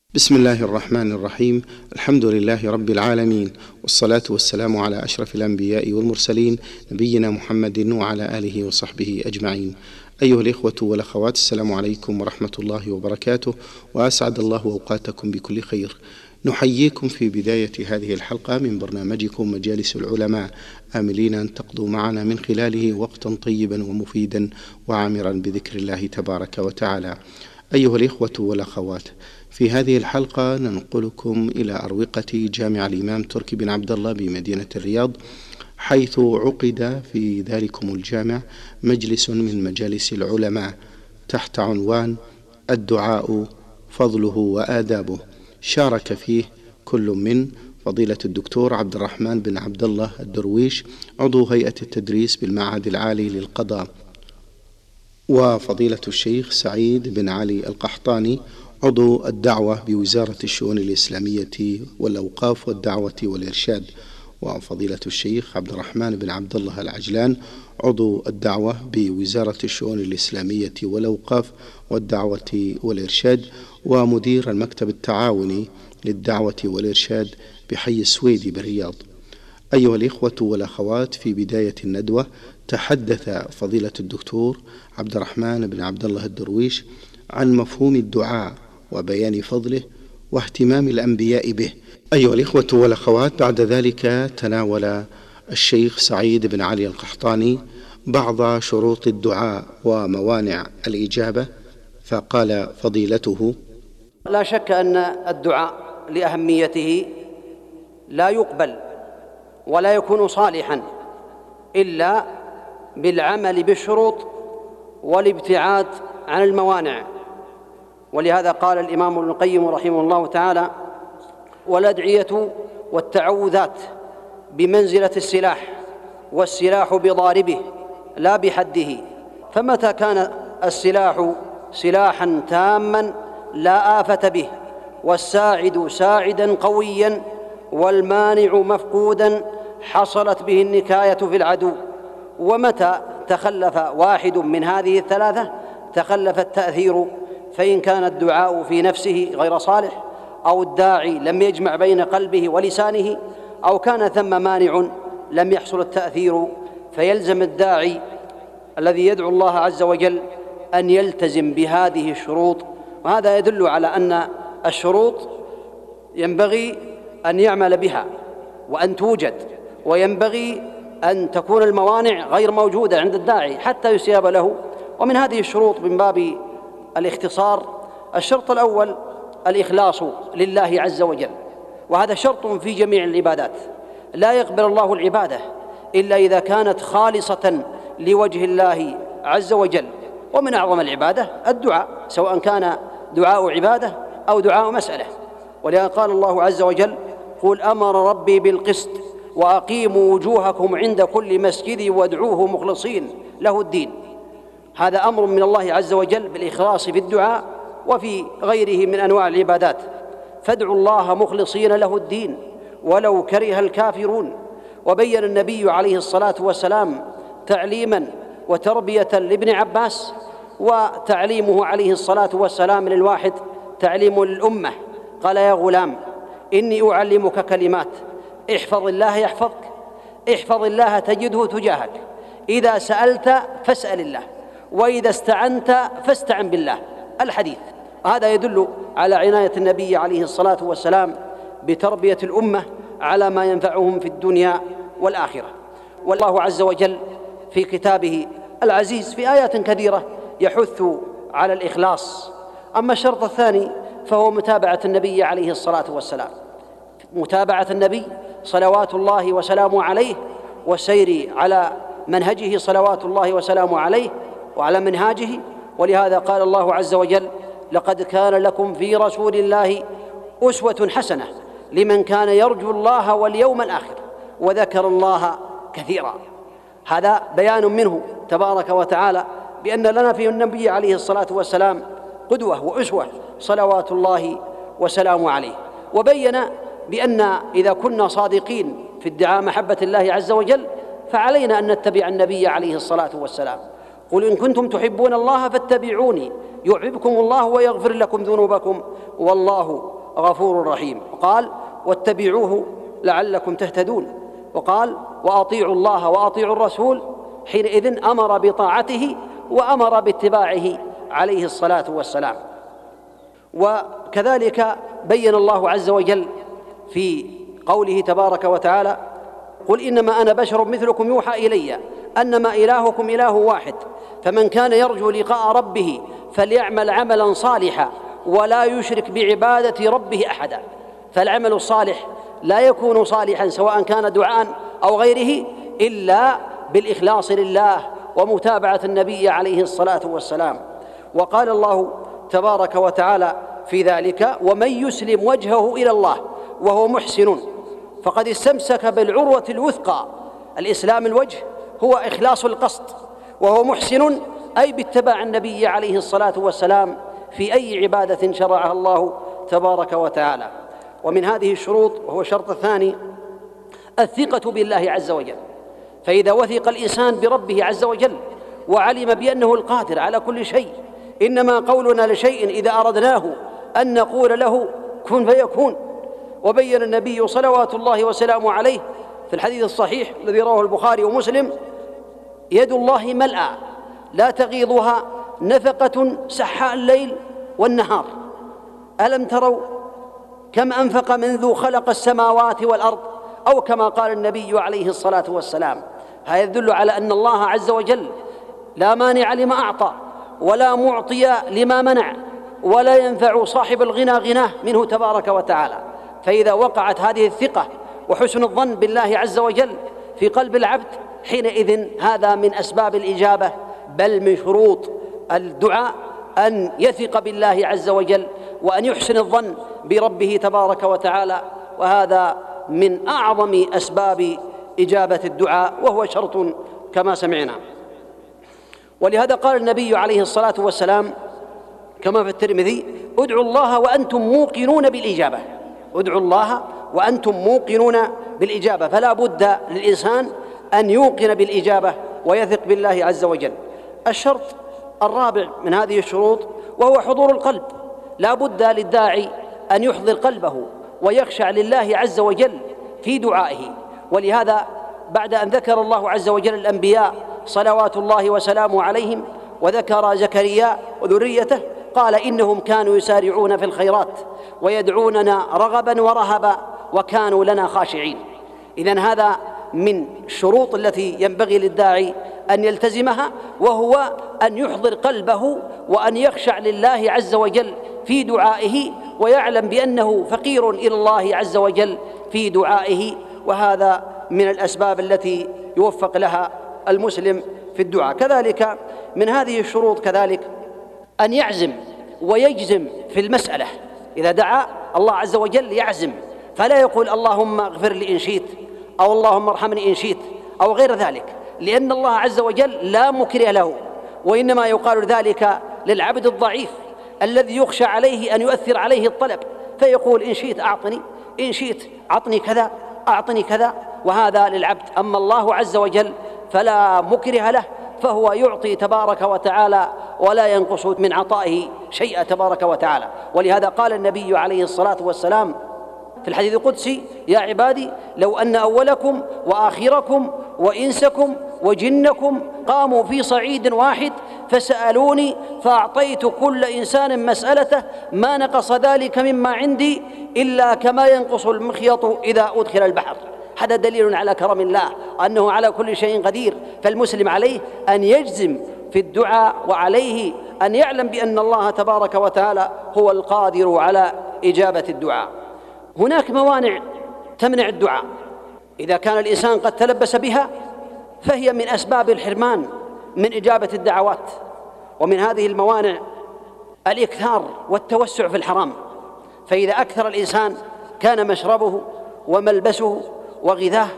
بسم الله الرحمن الرحيم. الحمد لله رب العالمين، والصلاة والسلام على أشرف الأنبياء والمرسلين، نبينا محمد وعلى آله وصحبه أجمعين. أيها الإخوة والأخوات، السلام عليكم ورحمة الله وبركاته، وأسعد الله أوقاتكم بكل خير. نحييكم في بداية هذه الحلقة من برنامجكم مجالس العلماء، آملين أن تقضوا معنا من خلاله وقتا طيبا ومفيدا وعامرا بذكر الله تبارك وتعالى. أيها الإخوة والأخوات، في هذه الحلقة ننقلكم إلى أروقة جامع الإمام تركي بن عبد الله بمدينة الرياض، حيث عقد في ذلكم الجامع مجلس من مجالس العلماء تحت عنوان الدعاء فضله وآدابه. شارك فيه كل من فضيلة الدكتور عبد الرحمن بن عبد الله الدرويش، عضو هيئة التدريس بالمعهد العالي للقضاء، وفضيلة الشيخ سعيد بن علي القحطاني، عضو الدعوة بوزارة الشؤون الإسلامية والأوقاف والدعوة والإرشاد، وفضيلة الشيخ عبد الرحمن بن عبد الله العجلان، عضو الدعوة بوزارة الشؤون الإسلامية والأوقاف والدعوة والإرشاد، ومدير المكتب التعاوني للدعوة والإرشاد بحي السويدي بالرياض. أيها الإخوة والأخوات، في بداية الندوة تحدث فضيلة الدكتور عبد الرحمن بن عبد الله الدرويش عن مفهوم الدعاء وبيان فضله واهتمام الأنبياء به. أيها الإخوة والأخوات، بعد ذلك تناول الشيخ سعيد بن علي القحطاني بعض شروط الدعاء وموانع الإجابة، فقال فضيلته: لا شك أن الدعاء لأهميته لا يقبل ولا يكون صالحا إلا بالعمل بالشروط والابتعاد عن الموانع. ولهذا قال الإمام ابن القيم رحمه الله تعالى: والأدعية والتعوذات بمنزلة السلاح، والسلاح بضاربه لا بحده، فمتى كان السلاح سلاحا تاما لا آفة به، والساعد ساعدا قويا، والمانع مفقودا، حصلت به النكاية في العدو. ومتى تخلف واحد من هذه الثلاثة تخلف التأثير، فإن كان الدعاء في نفسه غير صالح، أو الداعي لم يجمع بين قلبه ولسانه، أو كان ثم مانع لم يحصل التأثير، فيلزم الداعي الذي يدعو الله عز وجل أن يلتزم بهذه الشروط. وهذا يدل على أن الشروط ينبغي أن يعمل بها وأن توجد، وينبغي أن تكون الموانع غير موجودة عند الداعي حتى يستجاب له. ومن هذه الشروط من باب الاختصار، الشرط الأول الإخلاص لله عز وجل، وهذا شرط في جميع العبادات. لا يقبل الله العبادة إلا إذا كانت خالصة لوجه الله عز وجل. ومن أعظم العبادة الدعاء، سواء كان دعاء عبادة أو دعاء مسألة. ولهذا قال الله عز وجل: قل أمر ربي بالقسط وأقيموا وجوهكم عند كل مسجد وادعوه مخلصين له الدين. هذا أمر من الله عز وجل بالإخلاص في الدعاء وفي غيره من أنواع العبادات. فادعوا الله مخلصين له الدين ولو كره الكافرون. وبين النبي عليه الصلاة والسلام تعليما وتربية لابن عباس، وتعليمه عليه الصلاة والسلام للواحد تعليم للأمة. قال: يا غلام إني أعلمك كلمات، احفظ الله يحفظك، احفظ الله تجده تجاهك، إذا سألت فاسأل الله، وإذا استعنت فاستعن بالله. الحديث هذا يدل على عناية النبي عليه الصلاة والسلام بتربية الأمة على ما ينفعهم في الدنيا والآخرة. والله عز وجل في كتابه العزيز في آيات كثيرة يحث على الإخلاص. أما الشرط الثاني فهو متابعة النبي عليه الصلاة والسلام، متابعة النبي صلوات الله وسلامه عليه، والسير على منهجه صلوات الله وسلامه عليه وعلى منهاجه. ولهذا قال الله عز وجل: لقد كان لكم في رسول الله أسوة حسنة لمن كان يرجو الله واليوم الآخر وذكر الله كثيرا. هذا بيان منه تبارك وتعالى بأن لنا في النبي عليه الصلاة والسلام قدوة وأسوة صلوات الله وسلامه عليه. وبين بأن إذا كنا صادقين في ادعاء محبة الله عز وجل فعلينا أن نتبع النبي عليه الصلاة والسلام. قل إن كنتم تحبون الله فاتبعوني يحببكم الله ويغفر لكم ذنوبكم والله غفور رحيم. وقال واتبعوه لعلكم تهتدون. وقال وأطيعوا الله وأطيعوا الرسول، حينئذ أمر بطاعته وأمر باتباعه عليه الصلاة والسلام. وكذلك بين الله عز وجل في قوله تبارك وتعالى قل إنما أنا بشر مثلكم يوحى إلي أنما إلهكم إله واحد فمن كان يرجو لقاء ربه فليعمل عملا صالحا ولا يشرك بعبادة ربه أحدا. فالعمل الصالح لا يكون صالحا سواء كان دعاء أو غيره إلا بالإخلاص لله ومتابعة النبي عليه الصلاة والسلام. وقال الله تبارك وتعالى في ذلك ومن يسلم وجهه إلى الله وهو محسن فقد استمسك بالعروة الوثقى. الإسلام الوجه هو إخلاص القصد، وهو محسن أي باتباع النبي عليه الصلاة والسلام في أي عبادة شرعها الله تبارك وتعالى. ومن هذه الشروط وهو الشرط الثاني الثقة بالله عز وجل. فإذا وثق الإنسان بربه عز وجل وعلم بأنه القادر على كل شيء، إنما قولنا لشيء إذا أردناه أن نقول له كن فيكون. وبين النبي صلوات الله وسلامه عليه في الحديث الصحيح الذي رواه البخاري ومسلم يد الله ملأى لا تغيضها نفقة سحاء الليل والنهار. ألم تروا كم أنفق منذ خلق السماوات والأرض، أو كما قال النبي عليه الصلاة والسلام. هذا يدل على أن الله عز وجل لا مانع لما أعطى ولا معطي لما منع، ولا ينفع صاحب الغنى غناه منه تبارك وتعالى. فإذا وقعت هذه الثقة وحسن الظن بالله عز وجل في قلب العبد، حينئذ هذا من أسباب الإجابة، بل من شروط الدعاء أن يثق بالله عز وجل وأن يحسن الظن بربه تبارك وتعالى. وهذا من أعظم أسباب إجابة الدعاء، وهو شرط كما سمعنا. ولهذا قال النبي عليه الصلاة والسلام كما في الترمذي ادعوا الله وأنتم موقنون بالإجابة. ادعوا الله وأنتم موقنون بالإجابة. فلا بد للإنسان أن يوقن بالإجابة ويثق بالله عز وجل. الشرط الرابع من هذه الشروط وهو حضور القلب. لا بد للداعي أن يحضر قلبه ويخشع لله عز وجل في دعائه. ولهذا بعد أن ذكر الله عز وجل الأنبياء صلوات الله وسلامه عليهم وذكر زكريا وذريته قال إنهم كانوا يسارعون في الخيرات ويدعوننا رغبا ورهبا وكانوا لنا خاشعين. إذن هذا من الشروط التي ينبغي للداعي أن يلتزمها، وهو أن يحضر قلبه وأن يخشع لله عز وجل في دعائه ويعلم بأنه فقير إلى الله عز وجل في دعائه. وهذا من الأسباب التي يوفق لها المسلم في الدعاء. كذلك من هذه الشروط كذلك أن يعزم ويجزم في المسألة. إذا دعا الله عز وجل يعزم، فلا يقول اللهم اغفر لي إن شئت أو اللهم ارحمني إن شئت أو غير ذلك، لأن الله عز وجل لا مكره له، وإنما يقال ذلك للعبد الضعيف الذي يخشى عليه أن يؤثر عليه الطلب، فيقول إن شئت أعطني، إن شئت أعطني كذا، أعطني كذا، وهذا للعبد. أما الله عز وجل فلا مكره له، فهو يعطي تبارك وتعالى ولا ينقص من عطائه شيئا تبارك وتعالى. ولهذا قال النبي عليه الصلاة والسلام في الحديث القدسي يا عبادي لو أن أولكم وآخركم وإنسكم وجنكم قاموا في صعيد واحد فسألوني فأعطيت كل إنسان مسألته ما نقص ذلك مما عندي إلا كما ينقص المخيط إذا أدخل البحر. هذا دليل على كرم الله أنه على كل شيء قدير. فالمسلم عليه أن يجزم في الدعاء، وعليه أن يعلم بأن الله تبارك وتعالى هو القادر على إجابة الدعاء. هناك موانع تمنع الدعاء، إذا كان الإنسان قد تلبس بها فهي من أسباب الحرمان من إجابة الدعوات. ومن هذه الموانع الإكثار والتوسع في الحرام، فإذا أكثر الإنسان كان مشربه وملبسه وغذاه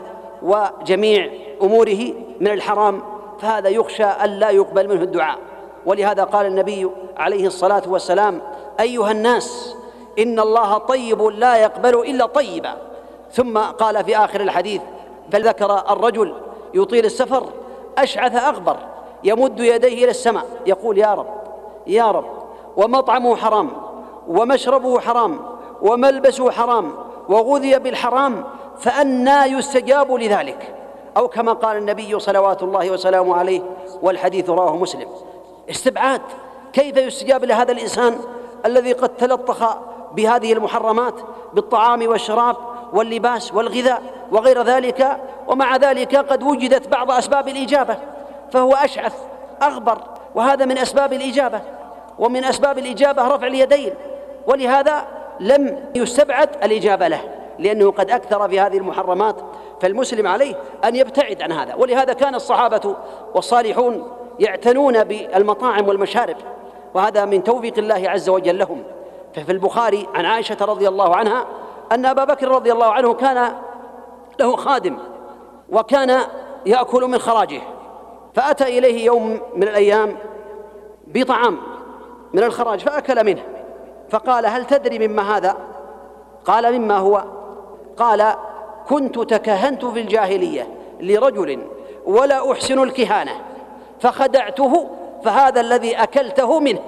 وجميع أموره من الحرام، فهذا يخشى أن لا يقبل منه الدعاء. ولهذا قال النبي عليه الصلاة والسلام أيها الناس إن الله طيب لا يقبل إلا طيبا. ثم قال في آخر الحديث فذكر الرجل يطيل السفر أشعث أغبر يمد يديه إلى السماء يقول يا رب يا رب، ومطعمه حرام ومشربه حرام وملبسه حرام وغذي بالحرام فأنى يستجاب لذلك، أو كما قال النبي صلوات الله وسلامه عليه والحديث رواه مسلم. استبعاد، كيف يستجاب لهذا الإنسان الذي قد تلطخ بهذه المحرمات بالطعام والشراب واللباس والغذاء وغير ذلك، ومع ذلك قد وجدت بعض أسباب الإجابة فهو أشعث أغبر، وهذا من أسباب الإجابة، ومن أسباب الإجابة رفع اليدين، ولهذا لم يستبعد الإجابة له لأنه قد أكثر في هذه المحرمات، فالمسلم عليه أن يبتعد عن هذا. ولهذا كان الصحابة والصالحون يعتنون بالمطاعم والمشارب، وهذا من توفيق الله عز وجل لهم. ففي البخاري عن عائشة رضي الله عنها أن أبا بكر رضي الله عنه كان له خادم وكان يأكل من خراجه، فأتى إليه يوم من الأيام بطعام من الخراج فأكل منه، فقال: هل تدري مما هذا؟ قال: مما هو؟ قال: كنت تكهنت في الجاهلية لرجل ولا أحسن الكهانة فخدعته فهذا الذي أكلته منه.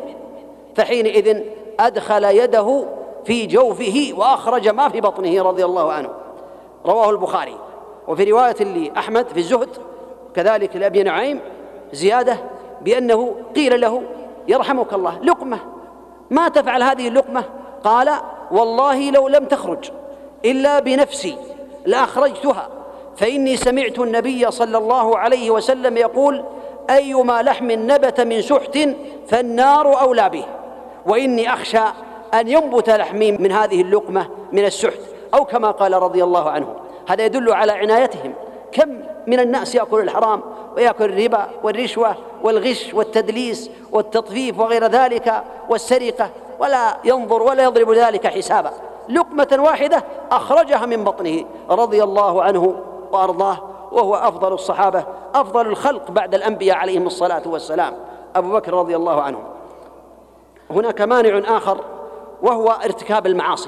فحينئذ أدخل يده في جوفه وأخرج ما في بطنه رضي الله عنه. رواه البخاري. وفي رواية لأحمد في الزهد كذلك لأبي نعيم زيادة بأنه قيل له: يرحمك الله، لقمة ما تفعل هذه اللقمة؟ قال: والله لو لم تخرج إلا بنفسي لأخرجتها، فإني سمعت النبي صلى الله عليه وسلم يقول: أيما لحم نبت من سحت فالنار أولى به، وإني أخشى أن ينبت لحمي من هذه اللقمة من السحت، أو كما قال رضي الله عنه. هذا يدل على عنايتهم. كم من الناس يأكل الحرام ويأكل الربا والرشوة والغش والتدليس والتطفيف وغير ذلك والسرقة، ولا ينظر ولا يضرب ذلك حسابا. لقمة واحدة أخرجها من بطنه رضي الله عنه وأرضاه، وهو أفضل الصحابة، أفضل الخلق بعد الأنبياء عليهم الصلاة والسلام، أبو بكر رضي الله عنه. هناك مانع آخر وهو ارتكاب المعاصي.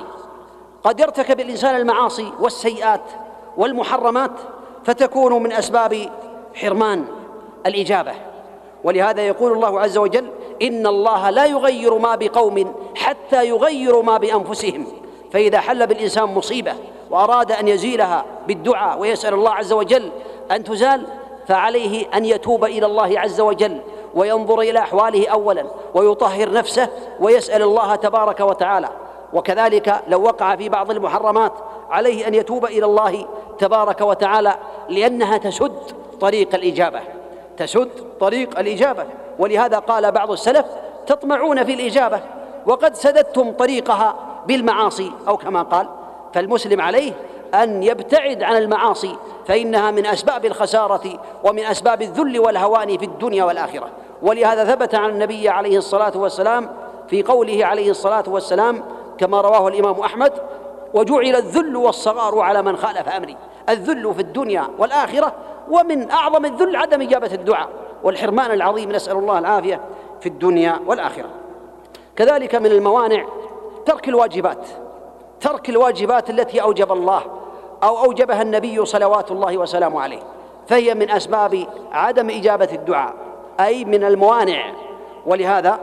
قد يرتكب الإنسان المعاصي والسيئات والمحرمات فتكون من أسباب حرمان الإجابة، ولهذا يقول الله عز وجل: إن الله لا يغير ما بقوم حتى يغيروا ما بأنفسهم. فإذا حل بالإنسان مصيبة وأراد أن يزيلها بالدعاء ويسأل الله عز وجل أن تزال، فعليه أن يتوب إلى الله عز وجل وينظر إلى أحواله أولا ويطهر نفسه ويسأل الله تبارك وتعالى. وكذلك لو وقع في بعض المحرمات عليه أن يتوب إلى الله تبارك وتعالى، لأنها تسد طريق الإجابة، تسد طريق الإجابة. ولهذا قال بعض السلف: تطمعون في الإجابة وقد سددتم طريقها بالمعاصي، أو كما قال. فالمسلم عليه أن يبتعد عن المعاصي، فإنها من أسباب الخسارة ومن أسباب الذل والهوان في الدنيا والآخرة. ولهذا ثبت عن النبي عليه الصلاة والسلام في قوله عليه الصلاة والسلام كما رواه الإمام أحمد: وجعل الذل والصغار على من خالف أمري. الذل في الدنيا والآخرة، ومن أعظم الذل عدم إجابة الدعاء والحرمان العظيم، نسأل الله العافية في الدنيا والآخرة. كذلك من الموانع ترك الواجبات، ترك الواجبات التي أوجب الله أو أوجبها النبي صلوات الله وسلامه عليه، فهي من أسباب عدم إجابة الدعاء، أي من الموانع. ولهذا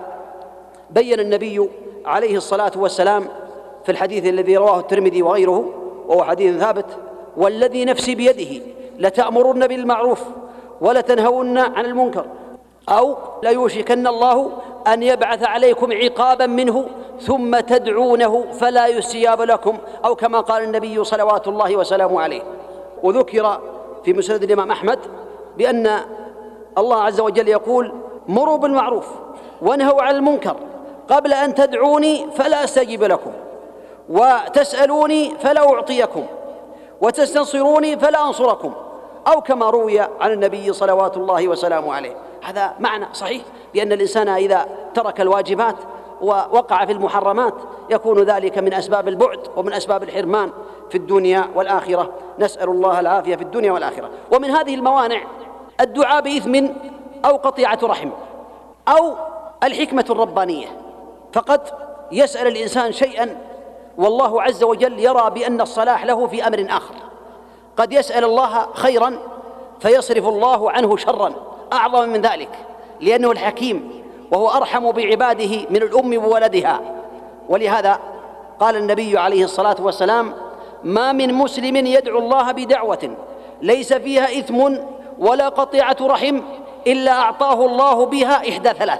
بين النبي عليه الصلاة والسلام في الحديث الذي رواه الترمذي وغيره، وهو حديث ثابت: والذي نفسي بيده لتأمرن بالمعروف ولتنهون عن المنكر، أو ليوشكن الله أن يبعث عليكم عقابا منه ثم تدعونه فلا يستجاب لكم، أو كما قال النبي صلوات الله وسلامه عليه. وذكر في مسند الإمام أحمد بأن الله عز وجل يقول: مروا بالمعروف وانهوا عن المنكر قبل أن تدعوني فلا أستجيب لكم، وتسألوني فلا أعطيكم، وتستنصروني فلا أنصركم، أو كما روي عن النبي صلوات الله وسلامه عليه. هذا معنى صحيح بأن الإنسان إذا ترك الواجبات ووقع في المحرمات يكون ذلك من أسباب البعد ومن أسباب الحرمان في الدنيا والآخرة، نسأل الله العافية في الدنيا والآخرة. ومن هذه الموانع الدعاء بإثم أو قطيعة رحم أو الحكمة الربانية، فقد يسأل الإنسان شيئا والله عز وجل يرى بأن الصلاح له في أمر آخر، قد يسأل الله خيرا فيصرف الله عنه شرا أعظم من ذلك، لأنه الحكيم وهو أرحم بعباده من الأم بولدها. ولهذا قال النبي عليه الصلاة والسلام: ما من مسلم يدعو الله بدعوة ليس فيها إثم ولا قطيعة رحم إلا أعطاه الله بها إحدى ثلاث: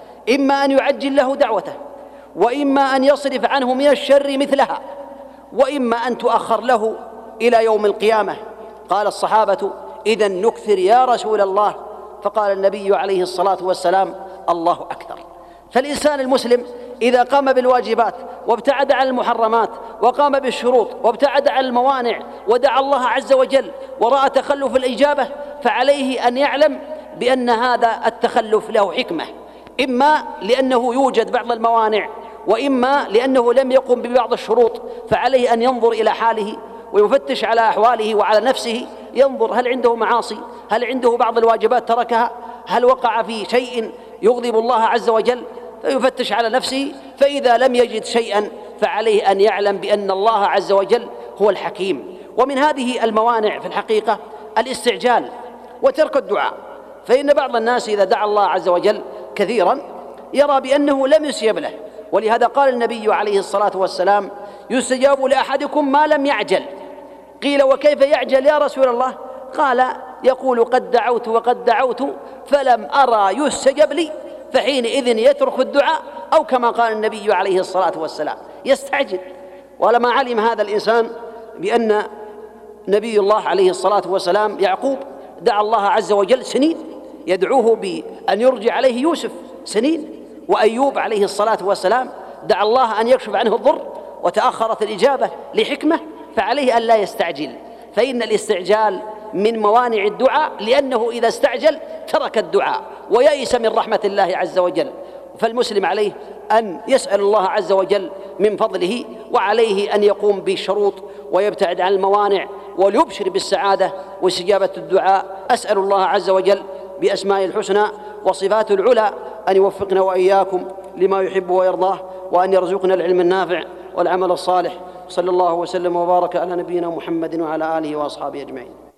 إما أن يعجل له دعوته، وإما أن يصرف عنه من الشر مثلها، وإما أن تؤخر له إلى يوم القيامة. قال الصحابة: إذن نكثر يا رسول الله. فقال النبي عليه الصلاة والسلام: الله أكثر. فالإنسان المسلم إذا قام بالواجبات وابتعد عن المحرمات وقام بالشروط وابتعد عن الموانع ودعا الله عز وجل ورأى تخلف الإجابة، فعليه أن يعلم بأن هذا التخلف له حكمة، إما لأنه يوجد بعض الموانع، وإما لأنه لم يقم ببعض الشروط. فعليه أن ينظر إلى حاله ويفتش على أحواله وعلى نفسه، ينظر هل عنده معاصي، هل عنده بعض الواجبات تركها، هل وقع في شيء يغضب الله عز وجل، فيفتش على نفسه. فإذا لم يجد شيئا فعليه أن يعلم بأن الله عز وجل هو الحكيم. ومن هذه الموانع في الحقيقة الاستعجال وترك الدعاء. فإن بعض الناس إذا دعا الله عز وجل كثيرا يرى بأنه لم يستجب له، ولهذا قال النبي عليه الصلاة والسلام: يستجاب لأحدكم ما لم يعجل. قيل: وكيف يعجل يا رسول الله؟ قال: يقول: قد دعوت وقد دعوت فلم أرى يستجب لي، فحينئذ يترك الدعاء، أو كما قال النبي عليه الصلاة والسلام يستعجل. ولما علم هذا الإنسان بأن نبي الله عليه الصلاة والسلام يعقوب دعا الله عز وجل سنين، يدعوه بأن يرجع عليه يوسف سنين، وأيوب عليه الصلاة والسلام دعا الله أن يكشف عنه الضر وتأخرت الإجابة لحكمة، فعليه أن لا يستعجل. فإن الاستعجال من موانع الدعاء، لأنه إذا استعجل ترك الدعاء ويئس من رحمة الله عز وجل. فالمسلم عليه أن يسأل الله عز وجل من فضله، وعليه أن يقوم بالشروط ويبتعد عن الموانع، وليبشر بالسعادة واستجابة الدعاء. أسأل الله عز وجل بأسمائه الحسنى وصفاته العلى أن يوفقنا وإياكم لما يحب ويرضاه، وأن يرزقنا العلم النافع والعمل الصالح. صلى الله وسلم وبارك على نبينا محمد وعلى آله وأصحابه أجمعين.